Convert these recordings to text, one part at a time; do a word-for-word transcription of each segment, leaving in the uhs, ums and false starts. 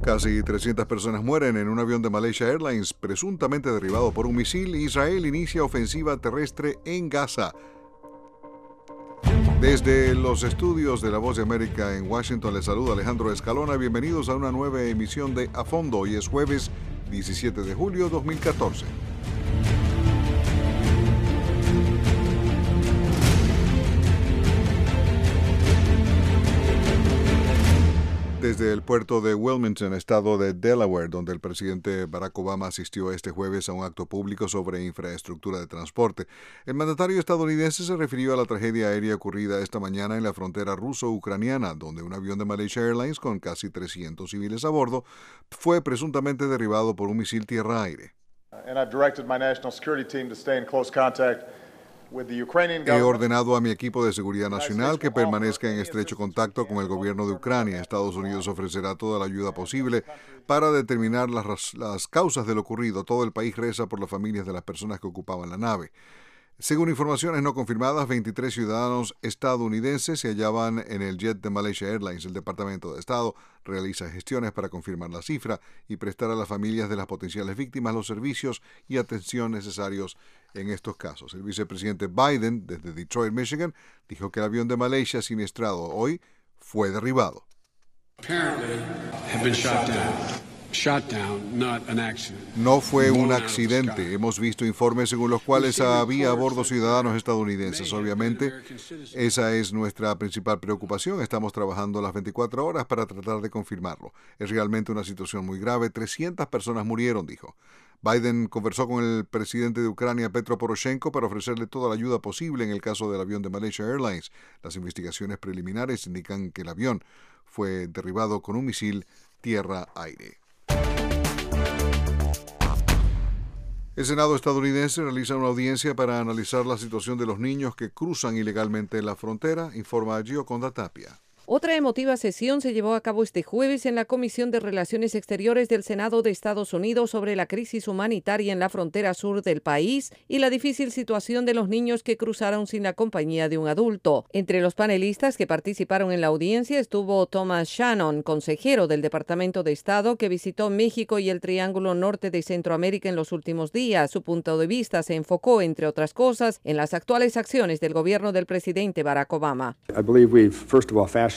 Casi trescientas personas mueren en un avión de Malaysia Airlines presuntamente derribado por un misil. Israel inicia ofensiva terrestre en Gaza. Desde los estudios de La Voz de América en Washington les saluda Alejandro Escalona. Bienvenidos a una nueva emisión de A Fondo. Hoy es jueves diecisiete de julio de dos mil catorce. Desde el puerto de Wilmington, estado de Delaware, donde el presidente Barack Obama asistió este jueves a un acto público sobre infraestructura de transporte, el mandatario estadounidense se refirió a la tragedia aérea ocurrida esta mañana en la frontera ruso-ucraniana, donde un avión de Malaysia Airlines con casi trescientos civiles a bordo fue presuntamente derribado por un misil tierra-aire. And I've directed my national security team to stay in close contact. He ordenado a mi equipo de seguridad nacional que permanezca en estrecho contacto con el gobierno de Ucrania. Estados Unidos ofrecerá toda la ayuda posible para determinar las, las causas de lo ocurrido. Todo el país reza por las familias de las personas que ocupaban la nave. Según informaciones no confirmadas, veintitrés ciudadanos estadounidenses se hallaban en el jet de Malaysia Airlines. El Departamento de Estado realiza gestiones para confirmar la cifra y prestar a las familias de las potenciales víctimas los servicios y atención necesarios en estos casos. El vicepresidente Biden, desde Detroit, Michigan, dijo que el avión de Malaysia siniestrado hoy fue derribado. No fue un accidente. Hemos visto informes según los cuales había a bordo ciudadanos estadounidenses. Obviamente, esa es nuestra principal preocupación. Estamos trabajando las veinticuatro horas para tratar de confirmarlo. Es realmente una situación muy grave. trescientas personas murieron, dijo. Biden conversó con el presidente de Ucrania, Petro Poroshenko, para ofrecerle toda la ayuda posible en el caso del avión de Malaysia Airlines. Las investigaciones preliminares indican que el avión fue derribado con un misil tierra-aire. El Senado estadounidense realiza una audiencia para analizar la situación de los niños que cruzan ilegalmente la frontera, informa Gioconda Tapia. Otra emotiva sesión se llevó a cabo este jueves en la Comisión de Relaciones Exteriores del Senado de Estados Unidos sobre la crisis humanitaria en la frontera sur del país y la difícil situación de los niños que cruzaron sin la compañía de un adulto. Entre los panelistas que participaron en la audiencia estuvo Thomas Shannon, consejero del Departamento de Estado que visitó México y el Triángulo Norte de Centroamérica en los últimos días. Su punto de vista se enfocó, entre otras cosas, en las actuales acciones del gobierno del presidente Barack Obama. I believe we've, first of all, fashioned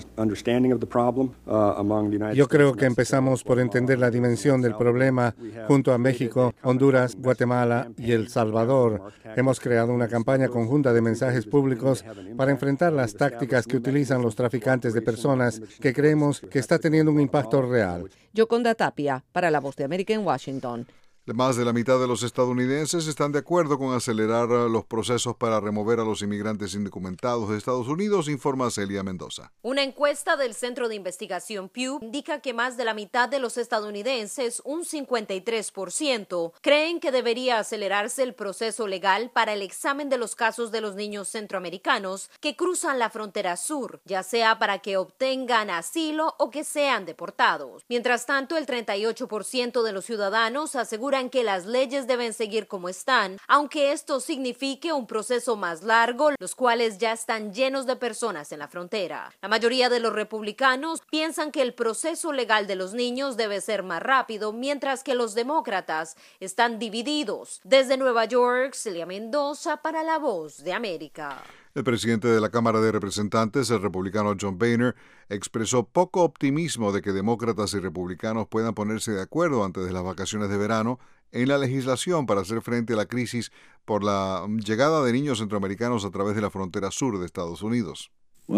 Yo creo que empezamos por entender la dimensión del problema junto a México, Honduras, Guatemala y El Salvador. Hemos creado una campaña conjunta de mensajes públicos para enfrentar las tácticas que utilizan los traficantes de personas que creemos que está teniendo un impacto real. Gioconda Tapia, para La Voz de América en Washington. Más de la mitad de los estadounidenses están de acuerdo con acelerar los procesos para remover a los inmigrantes indocumentados de Estados Unidos, informa Celia Mendoza. Una encuesta del Centro de Investigación Pew indica que más de la mitad de los estadounidenses, un cincuenta y tres por ciento, creen que debería acelerarse el proceso legal para el examen de los casos de los niños centroamericanos que cruzan la frontera sur, ya sea para que obtengan asilo o que sean deportados. Mientras tanto, el treinta y ocho por ciento de los ciudadanos aseguran que las leyes deben seguir como están, aunque esto signifique un proceso más largo, los cuales ya están llenos de personas en la frontera. La mayoría de los republicanos piensan que el proceso legal de los niños debe ser más rápido, mientras que los demócratas están divididos. Desde Nueva York, Celia Mendoza para La Voz de América. El presidente de la Cámara de Representantes, el republicano John Boehner, expresó poco optimismo de que demócratas y republicanos puedan ponerse de acuerdo antes de las vacaciones de verano en la legislación para hacer frente a la crisis por la llegada de niños centroamericanos a través de la frontera sur de Estados Unidos.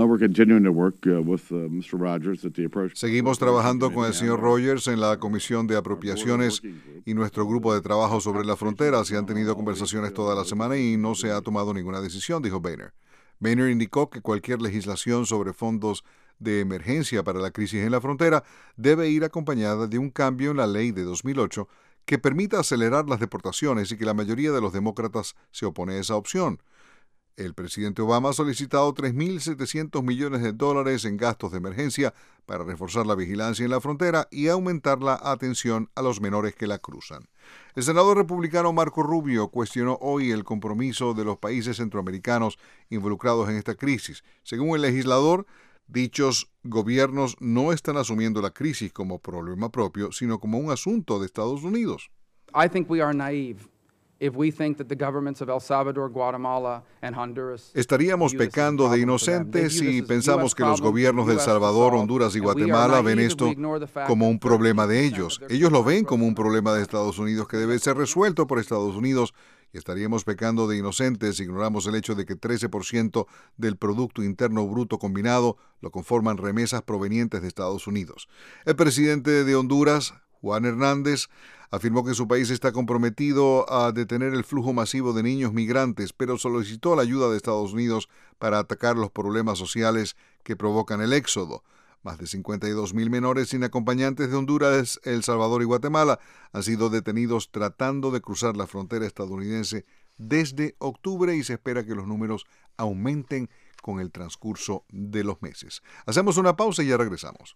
Seguimos trabajando con el señor Rogers en la Comisión de Apropiaciones y nuestro grupo de trabajo sobre la frontera. Se han tenido conversaciones toda la semana y no se ha tomado ninguna decisión, dijo Boehner. Boehner indicó que cualquier legislación sobre fondos de emergencia para la crisis en la frontera debe ir acompañada de un cambio en la ley de dos mil ocho que permita acelerar las deportaciones y que la mayoría de los demócratas se opone a esa opción. El presidente Obama ha solicitado tres mil setecientos millones de dólares en gastos de emergencia para reforzar la vigilancia en la frontera y aumentar la atención a los menores que la cruzan. El senador republicano Marco Rubio cuestionó hoy el compromiso de los países centroamericanos involucrados en esta crisis. Según el legislador, Dichos gobiernos no están asumiendo la crisis como problema propio, sino como un asunto de Estados Unidos. I think we are naive. If we think that the governments of El Salvador, Guatemala and Honduras Estaríamos pecando de inocentes si pensamos que los gobiernos de El Salvador, Honduras y Guatemala ven esto como un problema de ellos. Ellos lo ven como un problema de Estados Unidos que debe ser resuelto por Estados Unidos, y estaríamos pecando de inocentes si ignoramos el hecho de que trece por ciento del Producto Interno Bruto combinado lo conforman remesas provenientes de Estados Unidos. El presidente de Honduras, Juan Hernández, afirmó que su país está comprometido a detener el flujo masivo de niños migrantes, pero solicitó la ayuda de Estados Unidos para atacar los problemas sociales que provocan el éxodo. Más de cincuenta y dos mil menores sin acompañantes de Honduras, El Salvador y Guatemala han sido detenidos tratando de cruzar la frontera estadounidense desde octubre y se espera que los números aumenten con el transcurso de los meses. Hacemos una pausa y ya regresamos.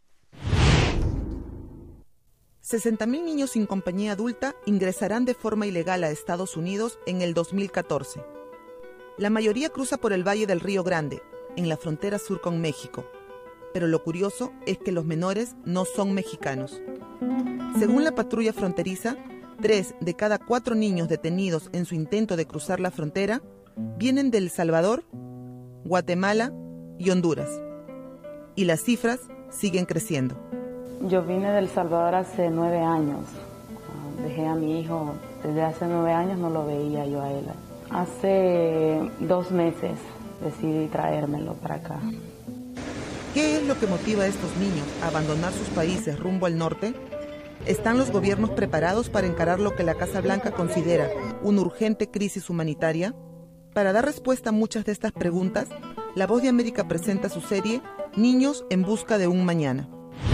sesenta mil niños sin compañía adulta ingresarán de forma ilegal a Estados Unidos en el dos mil catorce. La mayoría cruza por el Valle del Río Grande, en la frontera sur con México. Pero lo curioso es que los menores no son mexicanos. Según la patrulla fronteriza, tres de cada cuatro niños detenidos en su intento de cruzar la frontera vienen de El Salvador, Guatemala y Honduras. Y las cifras siguen creciendo. Yo vine de El Salvador hace nueve años. Dejé a mi hijo desde hace nueve años, no lo veía yo a él. Hace dos meses decidí traérmelo para acá. ¿Qué es lo que motiva a estos niños a abandonar sus países rumbo al norte? ¿Están los gobiernos preparados para encarar lo que la Casa Blanca considera una urgente crisis humanitaria? Para dar respuesta a muchas de estas preguntas, La Voz de América presenta su serie Niños en busca de un mañana.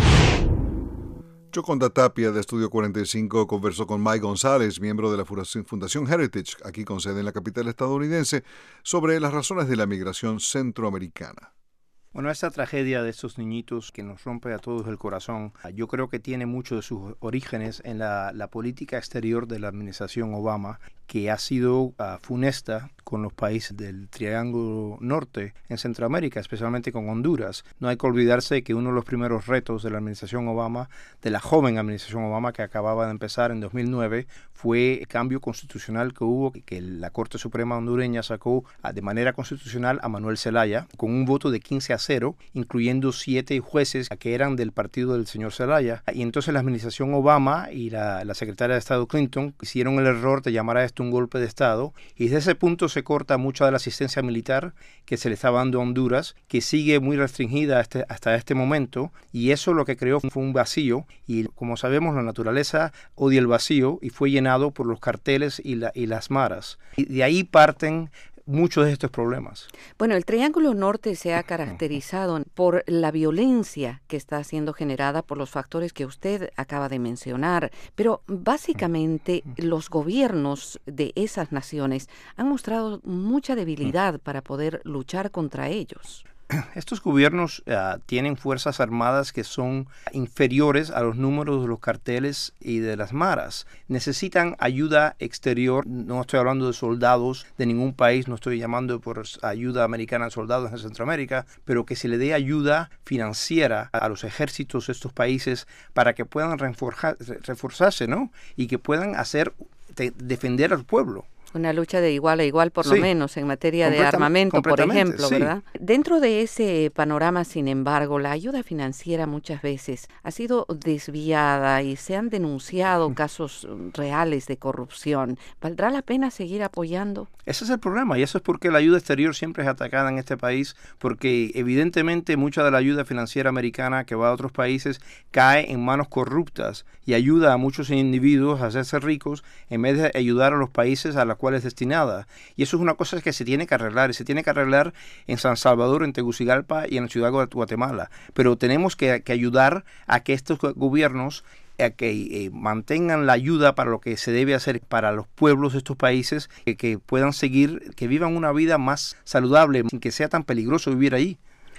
Yoconda Tapia, de Estudio cuarenta y cinco, conversó con Mike González, miembro de la Fundación Heritage, aquí con sede en la capital estadounidense, sobre las razones de la migración centroamericana. Bueno, esta tragedia de estos niñitos que nos rompe a todos el corazón, yo creo que tiene mucho de sus orígenes en la, la política exterior de la administración Obama, que ha sido uh, funesta con los países del Triángulo Norte en Centroamérica, especialmente con Honduras. No hay que olvidarse que uno de los primeros retos de la administración Obama, de la joven administración Obama que acababa de empezar en dos mil nueve, fue el cambio constitucional que hubo, que la Corte Suprema hondureña sacó uh, de manera constitucional a Manuel Zelaya, con un voto de quince a cero, incluyendo siete jueces que eran del partido del señor Zelaya. Y entonces la administración Obama y la, la secretaria de Estado Clinton hicieron el error de llamar a esto un golpe de Estado, y desde ese punto se corta mucha de la asistencia militar que se le estaba dando a Honduras, que sigue muy restringida hasta, hasta este momento, y eso lo que creó fue un vacío, y como sabemos la naturaleza odia el vacío, y fue llenado por los carteles y, la, y las maras. Y de ahí parten muchos de estos problemas. Bueno, el Triángulo Norte se ha caracterizado por la violencia que está siendo generada por los factores que usted acaba de mencionar, pero básicamente los gobiernos de esas naciones han mostrado mucha debilidad para poder luchar contra ellos. Estos gobiernos uh, tienen fuerzas armadas que son inferiores a los números de los carteles y de las maras. Necesitan ayuda exterior. No estoy hablando de soldados de ningún país, no estoy llamando por ayuda americana a soldados en Centroamérica, pero que se le dé ayuda financiera a los ejércitos de estos países para que puedan reforjar, reforzarse, ¿no? Y que puedan hacer de, defender al pueblo. Una lucha de igual a igual, por sí, lo menos, en materia de armamento, por ejemplo, sí. ¿verdad? Dentro de ese panorama, sin embargo, la ayuda financiera muchas veces ha sido desviada y se han denunciado casos reales de corrupción. ¿Valdrá la pena seguir apoyando? Ese es el problema, y eso es porque la ayuda exterior siempre es atacada en este país, porque evidentemente mucha de la ayuda financiera americana que va a otros países cae en manos corruptas y ayuda a muchos individuos a hacerse ricos en vez de ayudar a los países a la cual es destinada. Y eso es una cosa que se tiene que arreglar, y se tiene que arreglar en San Salvador, en Tegucigalpa y en la ciudad de Guatemala. Pero tenemos que, que ayudar a que estos gobiernos a que eh, mantengan la ayuda para lo que se debe hacer para los pueblos de estos países, que, que puedan seguir, que vivan una vida más saludable, sin que sea tan peligroso vivir ahí.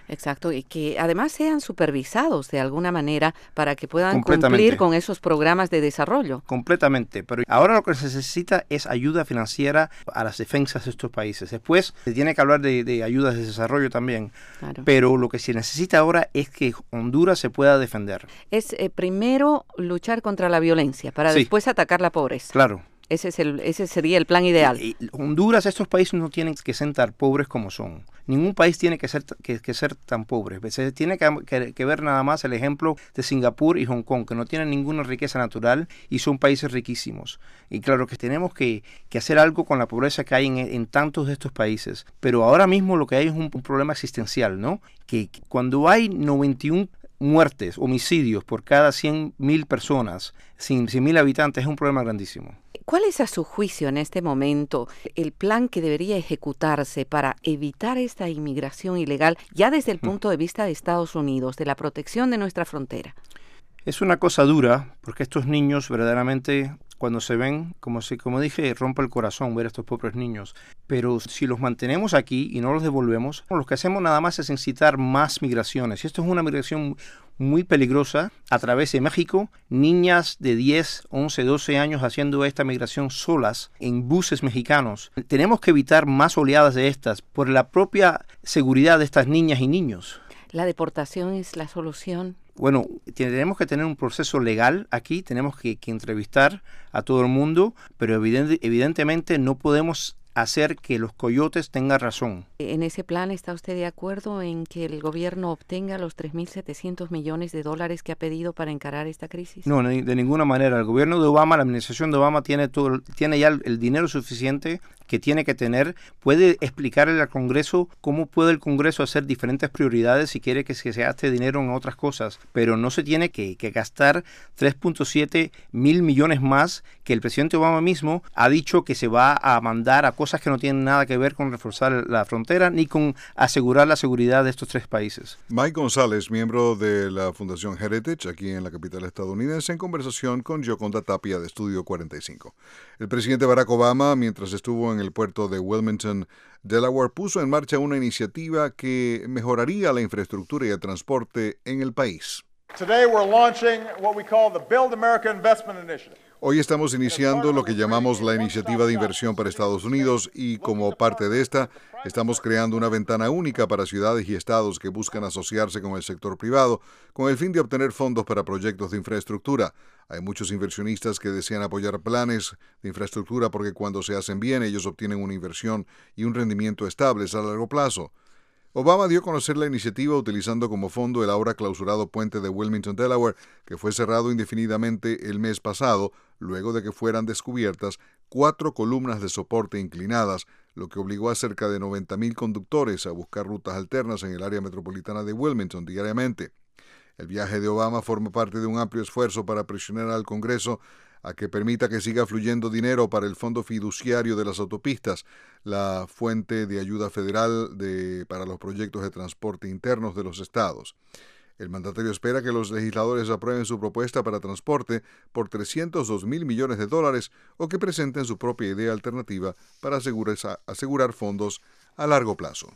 Exacto, y que además sean supervisados de alguna manera para que puedan cumplir con esos programas de desarrollo. Completamente, pero ahora lo que se necesita es ayuda financiera a las defensas de estos países. Después se tiene que hablar de, de ayudas de desarrollo también, claro. Pero lo que se necesita ahora es que Honduras se pueda defender. Es eh, primero luchar contra la violencia para sí. después atacar la pobreza. Claro. Ese, es el, ese sería el plan ideal. Y, y Honduras, estos países no tienen que ser tan pobres como son. Ningún país tiene que ser, que, que ser tan pobre. Se tiene que, que, que ver nada más el ejemplo de Singapur y Hong Kong, que no tienen ninguna riqueza natural y son países riquísimos. Y claro que tenemos que, que hacer algo con la pobreza que hay en, en tantos de estos países. Pero ahora mismo lo que hay es un, un problema existencial, ¿no? Que, que cuando hay noventa y una muertes, homicidios por cada cien mil personas, cien mil habitantes, es un problema grandísimo. ¿Cuál es a su juicio en este momento el plan que debería ejecutarse para evitar esta inmigración ilegal ya desde el punto de vista de Estados Unidos, de la protección de nuestra frontera? Es una cosa dura porque estos niños verdaderamente, cuando se ven, como, se, como dije, rompe el corazón ver a estos pobres niños. Pero si los mantenemos aquí y no los devolvemos, lo que hacemos nada más es incitar más migraciones. Y esto es una migración muy peligrosa a través de México. Niñas de diez, once, doce años haciendo esta migración solas en buses mexicanos. Tenemos que evitar más oleadas de estas por la propia seguridad de estas niñas y niños. ¿La deportación es la solución? Bueno, tenemos que tener un proceso legal aquí, tenemos que, que entrevistar a todo el mundo, pero evidente, evidentemente no podemos hacer que los coyotes tengan razón. ¿En ese plan está usted de acuerdo en que el gobierno obtenga los tres mil setecientos millones de dólares que ha pedido para encarar esta crisis? No, de ninguna manera. El gobierno de Obama, la administración de Obama tiene todo, tiene ya el, el dinero suficiente que tiene que tener. Puede explicarle al Congreso cómo puede el Congreso hacer diferentes prioridades si quiere que se gaste dinero en otras cosas, pero no se tiene que, que gastar tres punto siete mil millones más que el presidente Obama mismo ha dicho que se va a mandar a cosas que no tienen nada que ver con reforzar la frontera ni con asegurar la seguridad de estos tres países. Mike González, miembro de la Fundación Heritage, aquí en la capital estadounidense, en conversación con Yoconda Tapia de Estudio cuarenta y cinco. El presidente Barack Obama, mientras estuvo en el puerto de Wilmington, Delaware, puso en marcha una iniciativa que mejoraría la infraestructura y el transporte en el país. Today we're launching what we call the Build America Investment Initiative. Hoy estamos iniciando lo que llamamos la Iniciativa de Inversión para Estados Unidos y como parte de esta, estamos creando una ventana única para ciudades y estados que buscan asociarse con el sector privado con el fin de obtener fondos para proyectos de infraestructura. Hay muchos inversionistas que desean apoyar planes de infraestructura porque cuando se hacen bien ellos obtienen una inversión y un rendimiento estables a largo plazo. Obama dio a conocer la iniciativa utilizando como fondo el ahora clausurado puente de Wilmington, Delaware, que fue cerrado indefinidamente el mes pasado, luego de que fueran descubiertas cuatro columnas de soporte inclinadas, lo que obligó a cerca de noventa mil conductores a buscar rutas alternas en el área metropolitana de Wilmington diariamente. El viaje de Obama forma parte de un amplio esfuerzo para presionar al Congreso a que permita que siga fluyendo dinero para el Fondo Fiduciario de las Autopistas, la fuente de ayuda federal de, para los proyectos de transporte internos de los estados. El mandatario espera que los legisladores aprueben su propuesta para transporte por trescientos dos mil millones de dólares o que presenten su propia idea alternativa para asegurar, asegurar fondos a largo plazo.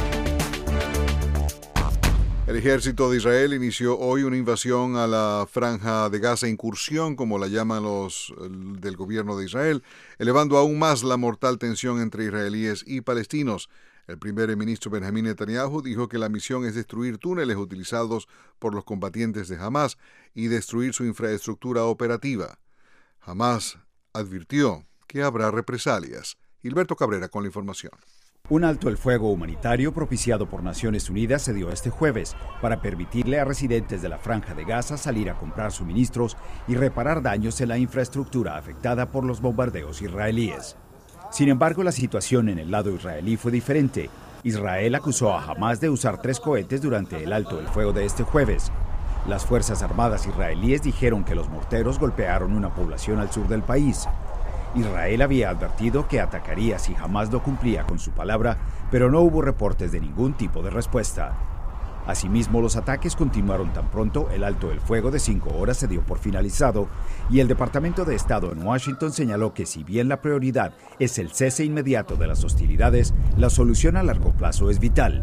El ejército de Israel inició hoy una invasión a la franja de Gaza, incursión como la llaman los del gobierno de Israel, elevando aún más la mortal tensión entre israelíes y palestinos. El primer ministro Benjamín Netanyahu dijo que la misión es destruir túneles utilizados por los combatientes de Hamás y destruir su infraestructura operativa. Hamás advirtió que habrá represalias. Gilberto Cabrera con la información. Un alto el fuego humanitario propiciado por Naciones Unidas se dio este jueves para permitirle a residentes de la Franja de Gaza salir a comprar suministros y reparar daños en la infraestructura afectada por los bombardeos israelíes. Sin embargo, la situación en el lado israelí fue diferente. Israel acusó a Hamás de usar tres cohetes durante el alto el fuego de este jueves. Las Fuerzas Armadas israelíes dijeron que los morteros golpearon una población al sur del país. Israel había advertido que atacaría si Hamás no cumplía con su palabra, pero no hubo reportes de ningún tipo de respuesta. Asimismo, los ataques continuaron tan pronto el alto el fuego de cinco horas se dio por finalizado y el Departamento de Estado en Washington señaló que si bien la prioridad es el cese inmediato de las hostilidades, la solución a largo plazo es vital.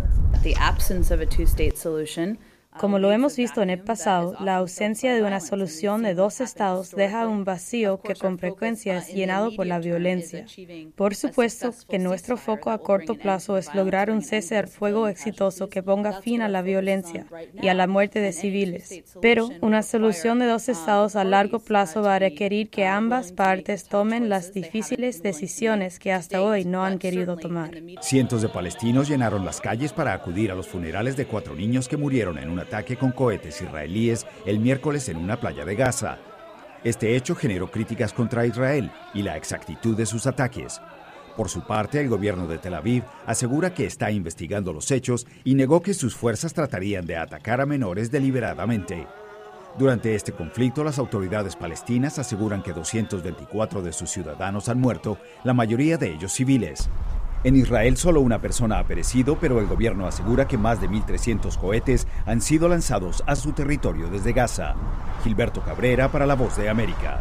Como lo hemos visto en el pasado, la ausencia de una solución de dos estados deja un vacío que con frecuencia es llenado por la violencia. Por supuesto que nuestro foco a corto plazo es lograr un cese al fuego exitoso que ponga fin a la violencia y a la muerte de civiles. Pero una solución de dos estados a largo plazo va a requerir que ambas partes tomen las difíciles decisiones que hasta hoy no han querido tomar. Cientos de palestinos llenaron las calles para acudir a los funerales de cuatro niños que murieron en una ataque con cohetes israelíes el miércoles en una playa de Gaza. Este hecho generó críticas contra Israel y la exactitud de sus ataques. Por su parte, el gobierno de Tel Aviv asegura que está investigando los hechos y negó que sus fuerzas tratarían de atacar a menores deliberadamente. Durante este conflicto, las autoridades palestinas aseguran que doscientos veinticuatro de sus ciudadanos han muerto, la mayoría de ellos civiles. En Israel solo una persona ha perecido, pero el gobierno asegura que más de mil trescientos cohetes han sido lanzados a su territorio desde Gaza. Gilberto Cabrera para La Voz de América.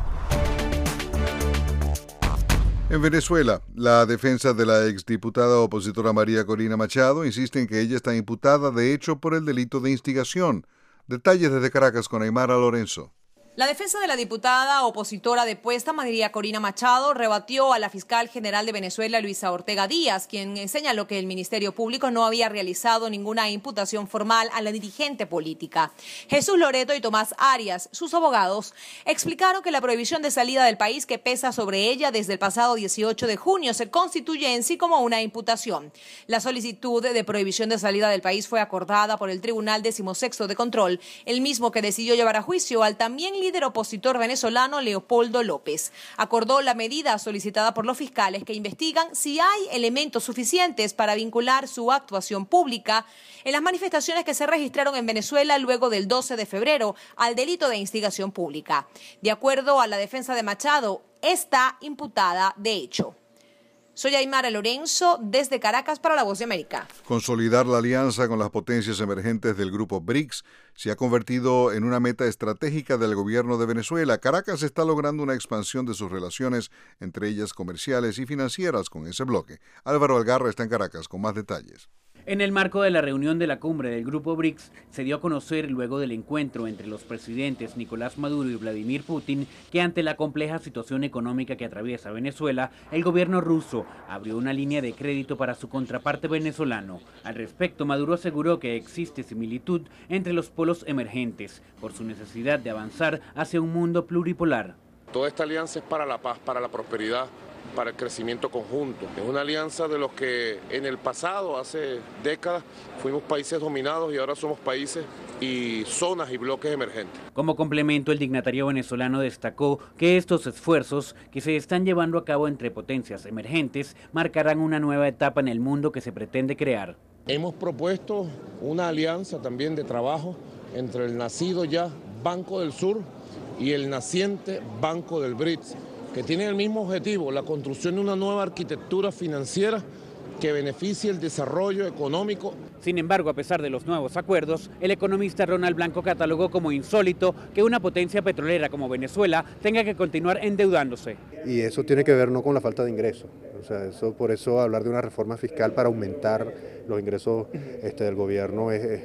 En Venezuela, la defensa de la exdiputada opositora María Corina Machado insiste en que ella está imputada de hecho por el delito de instigación. Detalles desde Caracas con Aymara Lorenzo. La defensa de la diputada opositora depuesta María Corina Machado rebatió a la fiscal general de Venezuela, Luisa Ortega Díaz, quien señaló que el Ministerio Público no había realizado ninguna imputación formal a la dirigente política. Jesús Loreto y Tomás Arias, sus abogados, explicaron que la prohibición de salida del país que pesa sobre ella desde el pasado dieciocho de junio se constituye en sí como una imputación. La solicitud de prohibición de salida del país fue acordada por el Tribunal decimosexto de Control, el mismo que decidió llevar a juicio al también líder opositor venezolano Leopoldo López. Acordó la medida solicitada por los fiscales que investigan si hay elementos suficientes para vincular su actuación pública en las manifestaciones que se registraron en Venezuela luego del doce de febrero al delito de instigación pública. De acuerdo a la defensa de Machado, está imputada de hecho. Soy Aymara Lorenzo, desde Caracas para La Voz de América. Consolidar la alianza con las potencias emergentes del grupo BRICS se ha convertido en una meta estratégica del gobierno de Venezuela. Caracas está logrando una expansión de sus relaciones, entre ellas comerciales y financieras, con ese bloque. Álvaro Algarra está en Caracas con más detalles. En el marco de la reunión de la cumbre del Grupo BRICS, se dio a conocer luego del encuentro entre los presidentes Nicolás Maduro y Vladimir Putin que ante la compleja situación económica que atraviesa Venezuela, el gobierno ruso abrió una línea de crédito para su contraparte venezolano. Al respecto, Maduro aseguró que existe similitud entre los polos emergentes por su necesidad de avanzar hacia un mundo pluripolar. Toda esta alianza es para la paz, para la prosperidad, para el crecimiento conjunto. Es una alianza de los que en el pasado, hace décadas, fuimos países dominados y ahora somos países y zonas y bloques emergentes. Como complemento, el dignatario venezolano destacó que estos esfuerzos que se están llevando a cabo entre potencias emergentes marcarán una nueva etapa en el mundo que se pretende crear. Hemos propuesto una alianza también de trabajo entre el nacido ya Banco del Sur y el naciente Banco del BRICS, que tienen el mismo objetivo, la construcción de una nueva arquitectura financiera que beneficie el desarrollo económico. Sin embargo, a pesar de los nuevos acuerdos, el economista Ronald Blanco catalogó como insólito que una potencia petrolera como Venezuela tenga que continuar endeudándose. Y eso tiene que ver no con la falta de ingresos, o sea, eso, por eso hablar de una reforma fiscal para aumentar los ingresos este, del gobierno es... es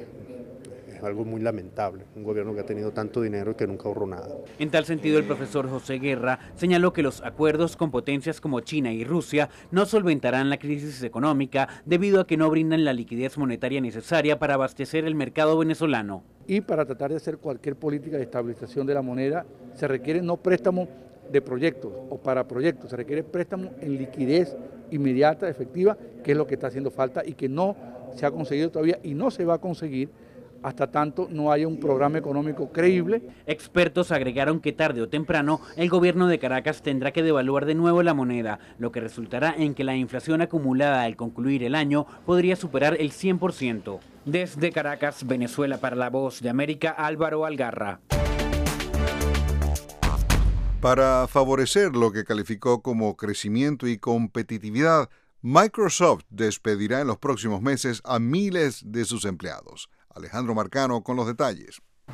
algo muy lamentable, un gobierno que ha tenido tanto dinero y que nunca ahorró nada. En tal sentido, el profesor José Guerra señaló que los acuerdos con potencias como China y Rusia no solventarán la crisis económica debido a que no brindan la liquidez monetaria necesaria para abastecer el mercado venezolano. Y para tratar de hacer cualquier política de estabilización de la moneda se requiere no préstamo de proyectos o para proyectos, se requiere préstamo en liquidez inmediata, efectiva, que es lo que está haciendo falta y que no se ha conseguido todavía y no se va a conseguir hasta tanto no haya un programa económico creíble. Expertos agregaron que tarde o temprano el gobierno de Caracas tendrá que devaluar de nuevo la moneda, lo que resultará en que la inflación acumulada al concluir el año podría superar el cien por ciento. Desde Caracas, Venezuela, para La Voz de América, Álvaro Algarra. Para favorecer lo que calificó como crecimiento y competitividad, Microsoft despedirá en los próximos meses a miles de sus empleados. Alejandro Marcano con los detalles.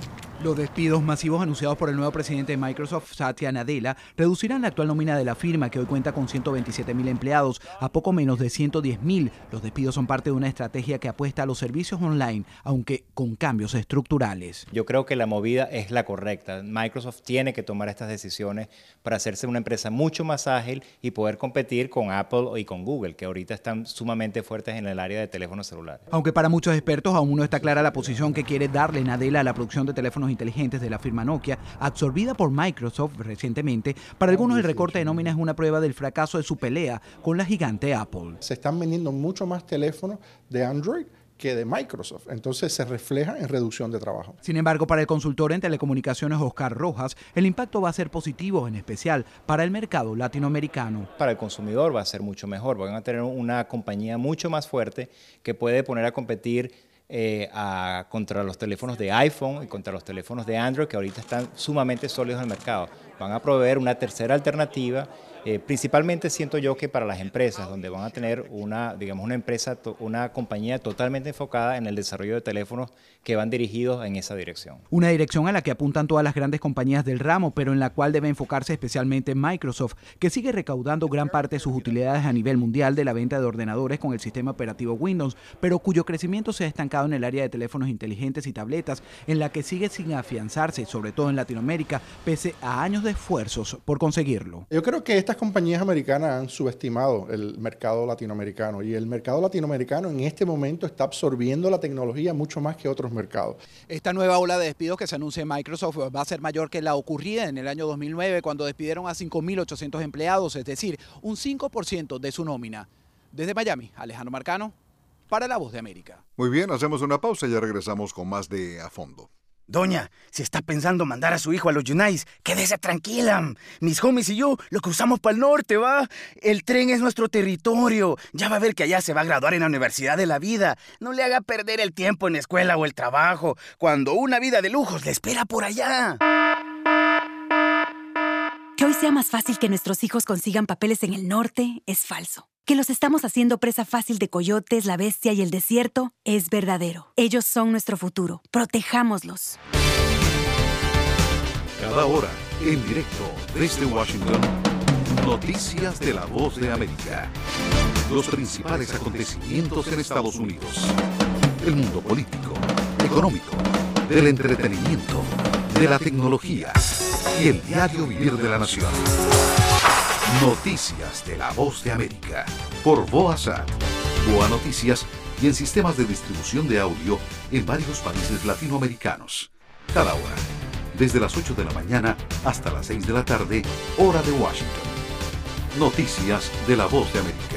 Los despidos masivos anunciados por el nuevo presidente de Microsoft, Satya Nadella, reducirán la actual nómina de la firma, que hoy cuenta con ciento veintisiete mil empleados, a poco menos de ciento diez mil. Los despidos son parte de una estrategia que apuesta a los servicios online, aunque con cambios estructurales. Yo creo que la movida es la correcta. Microsoft tiene que tomar estas decisiones para hacerse una empresa mucho más ágil y poder competir con Apple y con Google, que ahorita están sumamente fuertes en el área de teléfonos celulares. Aunque para muchos expertos aún no está clara la posición que quiere darle Nadella a la producción de teléfonos inteligentes de la firma Nokia, absorbida por Microsoft recientemente. Para algunos el recorte de nómina es una prueba del fracaso de su pelea con la gigante Apple. Se están vendiendo mucho más teléfonos de Android que de Microsoft, entonces se refleja en reducción de trabajo. Sin embargo, para el consultor en telecomunicaciones Oscar Rojas, el impacto va a ser positivo, en especial para el mercado latinoamericano. Para el consumidor va a ser mucho mejor, van a tener una compañía mucho más fuerte que puede poner a competir Eh, a, contra los teléfonos de iPhone y contra los teléfonos de Android, que ahorita están sumamente sólidos en el mercado. Van a proveer una tercera alternativa, eh, principalmente siento yo que para las empresas, donde van a tener una, digamos, una empresa, una compañía totalmente enfocada en el desarrollo de teléfonos que van dirigidos en esa dirección. Una dirección a la que apuntan todas las grandes compañías del ramo, pero en la cual debe enfocarse especialmente Microsoft, que sigue recaudando gran parte de sus utilidades a nivel mundial de la venta de ordenadores con el sistema operativo Windows, pero cuyo crecimiento se ha estancado en el área de teléfonos inteligentes y tabletas, en la que sigue sin afianzarse, sobre todo en Latinoamérica, pese a años de esfuerzos por conseguirlo. Yo creo que estas compañías americanas han subestimado el mercado latinoamericano, y el mercado latinoamericano en este momento está absorbiendo la tecnología mucho más que otros mercados. Esta nueva ola de despidos que se anuncia en Microsoft va a ser mayor que la ocurrida en el año dos mil nueve, cuando despidieron a cinco mil ochocientos empleados, es decir, un cinco por ciento de su nómina. Desde Miami, Alejandro Marcano, para La Voz de América. Muy bien, hacemos una pausa y ya regresamos con más de A Fondo. Doña, si está pensando mandar a su hijo a los Yunais, quédese tranquila. Mis homies y yo lo cruzamos para el norte, ¿va? El tren es nuestro territorio. Ya va a ver que allá se va a graduar en la Universidad de la Vida. No le haga perder el tiempo en la escuela o el trabajo, cuando una vida de lujos le espera por allá. Que hoy sea más fácil que nuestros hijos consigan papeles en el norte es falso. Que los estamos haciendo presa fácil de coyotes, la bestia y el desierto es verdadero. Ellos son nuestro futuro. Protejámoslos. Cada hora, en directo desde Washington, noticias de La Voz de América. Los principales acontecimientos en Estados Unidos. El mundo político, económico, del entretenimiento, de la tecnología y el diario vivir de la nación. Noticias de La Voz de América, por Boazat, Boa Noticias y en sistemas de distribución de audio en varios países latinoamericanos. Cada hora, desde las ocho de la mañana hasta las seis de la tarde, hora de Washington. Noticias de La Voz de América.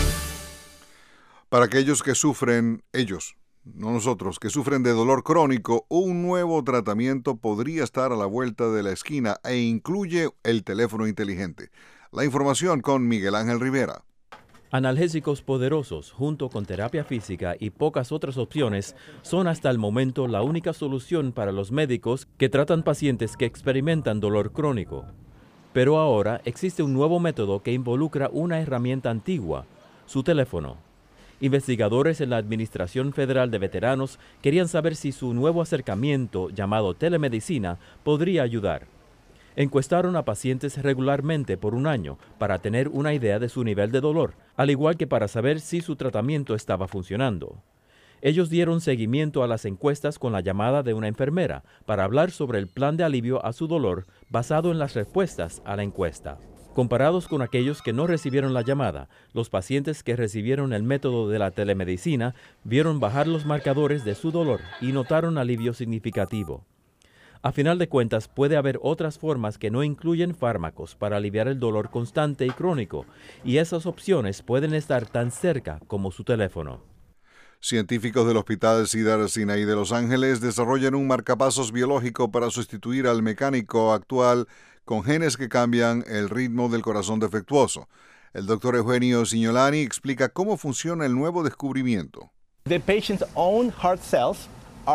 Para aquellos que sufren, ellos, no nosotros, que sufren de dolor crónico, un nuevo tratamiento podría estar a la vuelta de la esquina e incluye el teléfono inteligente. La información con Miguel Ángel Rivera. Analgésicos poderosos, junto con terapia física y pocas otras opciones, son hasta el momento la única solución para los médicos que tratan pacientes que experimentan dolor crónico. Pero ahora existe un nuevo método que involucra una herramienta antigua, su teléfono. Investigadores en la Administración Federal de Veteranos querían saber si su nuevo acercamiento, llamado telemedicina, podría ayudar. Encuestaron a pacientes regularmente por un año para tener una idea de su nivel de dolor, al igual que para saber si su tratamiento estaba funcionando. Ellos dieron seguimiento a las encuestas con la llamada de una enfermera para hablar sobre el plan de alivio a su dolor basado en las respuestas a la encuesta. Comparados con aquellos que no recibieron la llamada, los pacientes que recibieron el método de la telemedicina vieron bajar los marcadores de su dolor y notaron alivio significativo. A final de cuentas, puede haber otras formas que no incluyen fármacos para aliviar el dolor constante y crónico, y esas opciones pueden estar tan cerca como su teléfono. Científicos del Hospital Cedars-Sinai de Los Ángeles desarrollan un marcapasos biológico para sustituir al mecánico actual con genes que cambian el ritmo del corazón defectuoso. El doctor Eugenio Signolani explica cómo funciona el nuevo descubrimiento. The patient's own heart cells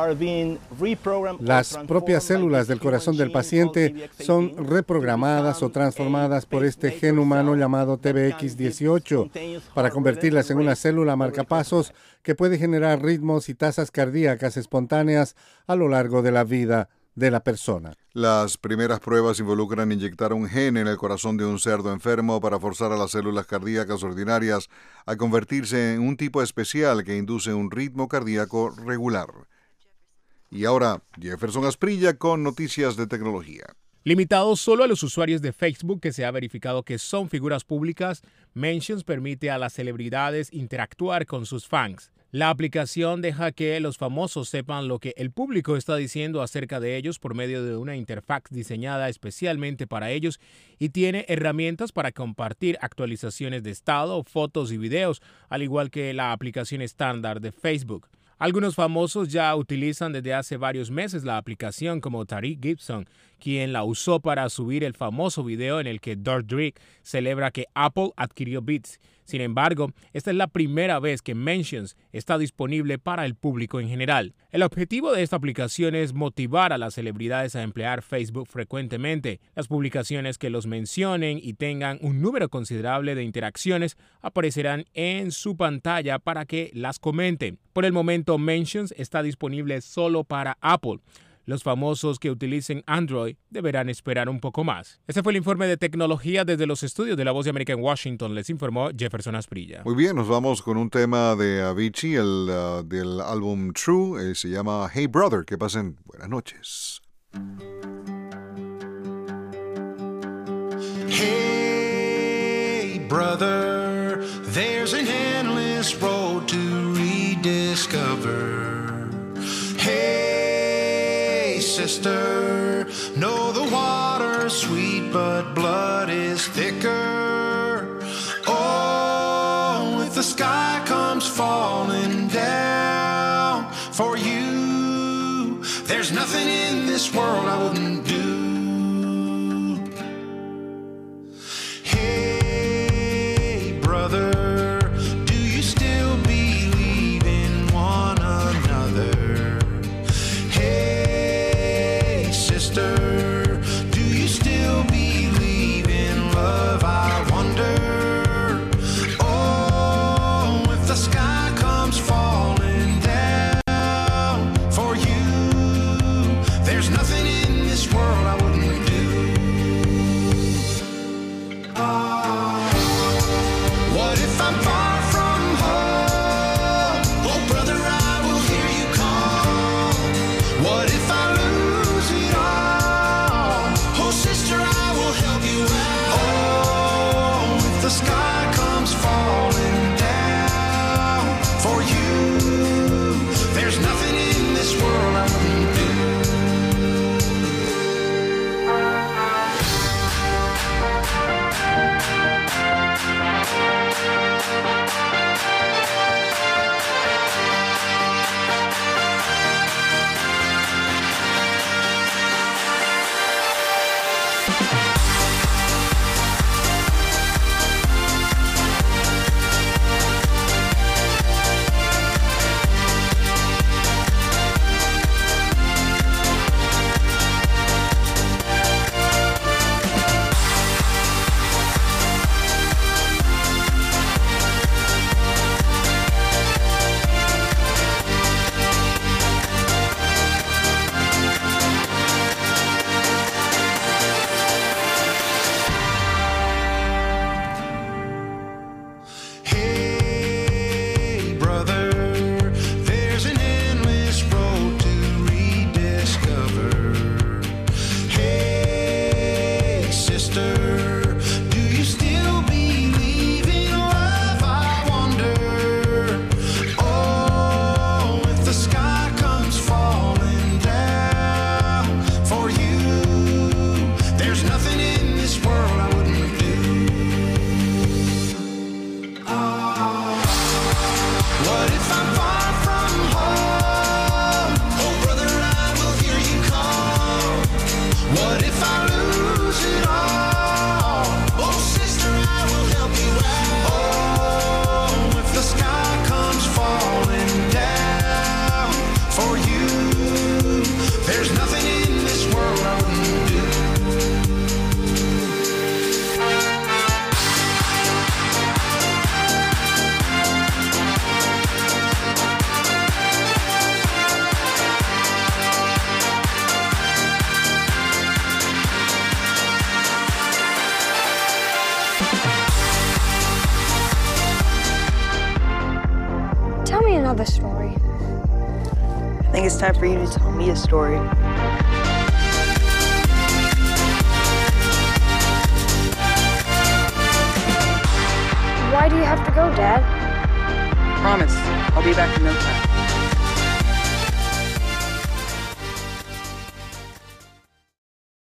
Las propias células del corazón del paciente son reprogramadas o transformadas por este gen humano llamado T B X dieciocho para convertirlas en una célula marcapasos que puede generar ritmos y tasas cardíacas espontáneas a lo largo de la vida. de la persona. Las primeras pruebas involucran inyectar un gen en el corazón de un cerdo enfermo para forzar a las células cardíacas ordinarias a convertirse en un tipo especial que induce un ritmo cardíaco regular. Y ahora, Jefferson Asprilla con noticias de tecnología. Limitado solo a los usuarios de Facebook que se ha verificado que son figuras públicas, Mentions permite a las celebridades interactuar con sus fans. La aplicación deja que los famosos sepan lo que el público está diciendo acerca de ellos por medio de una interfaz diseñada especialmente para ellos y tiene herramientas para compartir actualizaciones de estado, fotos y videos, al igual que la aplicación estándar de Facebook. Algunos famosos ya utilizan desde hace varios meses la aplicación, como Tariq Gibson, quien la usó para subir el famoso video en el que Drake celebra que Apple adquirió Beats. Sin embargo, esta es la primera vez que Mentions está disponible para el público en general. El objetivo de esta aplicación es motivar a las celebridades a emplear Facebook frecuentemente. Las publicaciones que los mencionen y tengan un número considerable de interacciones aparecerán en su pantalla para que las comenten. Por el momento, Mentions está disponible solo para Apple. Los famosos que utilicen Android deberán esperar un poco más. Este fue el informe de tecnología desde los estudios de La Voz de América en Washington. Les informó Jefferson Asprilla. Muy bien, nos vamos con un tema de Avicii, el, uh, del álbum True. Eh, se llama Hey Brother. Que pasen buenas noches. Hey brother, there's an endless road to rediscover. Hey sister, know the water's sweet, but blood is thicker. Oh, if the sky comes falling down for you, there's nothing in this world I wouldn't do. Hey, brother, do you still believe in one another? Hey, sister, do you still believe in love? I wonder. Oh, if the sky comes falling down for you, there's nothing in this world I wouldn't do. Ah, what if I'm far from home? Oh, brother, I will hear you call. What if I lose it all? Oh, sister, I will help you out. Oh, if the sky comes falling down for you, there's nothing in this world I wouldn't do. another story. I think it's time for you to tell me a story. Why do you have to go, Dad? Promise, I'll be back in no time.